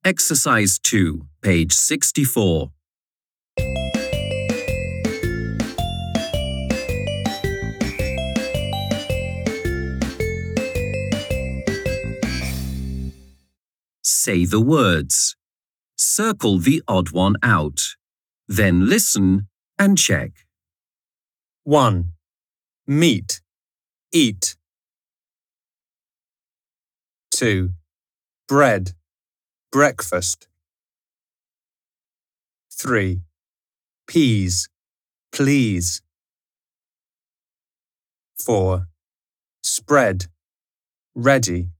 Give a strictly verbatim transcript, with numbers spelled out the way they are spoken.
Exercise two, page sixty-four. Say the words. Circle the odd one out. Then listen and check. one. Meet, eat. two. Bread, breakfast. three. Peas, please. four. Spread, ready.